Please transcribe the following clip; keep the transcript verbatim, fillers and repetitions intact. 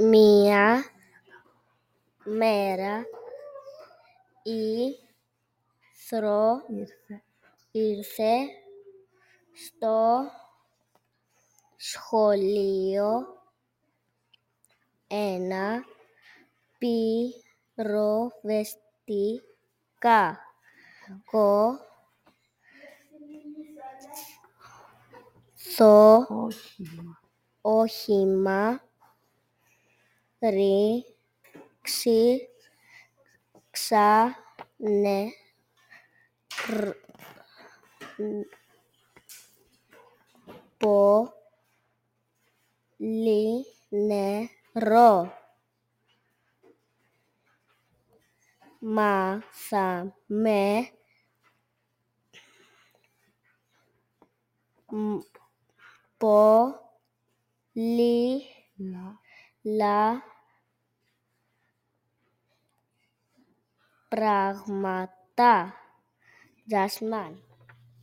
Μία μέρα ήθρο ήρθε στο σχολείο ένα πυροσβεστικάκο το όχημα ρίξει ξανε πολύ νερό. Μάθαμε πολλά πράγματα. Jasman.